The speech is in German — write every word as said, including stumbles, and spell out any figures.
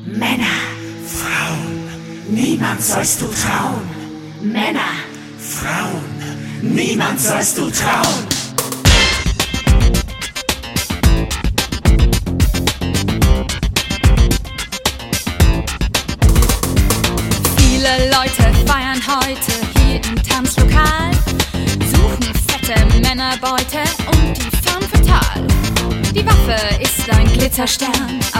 Männer, Frauen, niemand sollst du trauen. Männer, Frauen, niemand sollst du trauen. Viele Leute feiern heute hier im Tanzlokal, suchen fette Männerbeute und die femme fatale. Die Waffe ist ein Glitzerstern.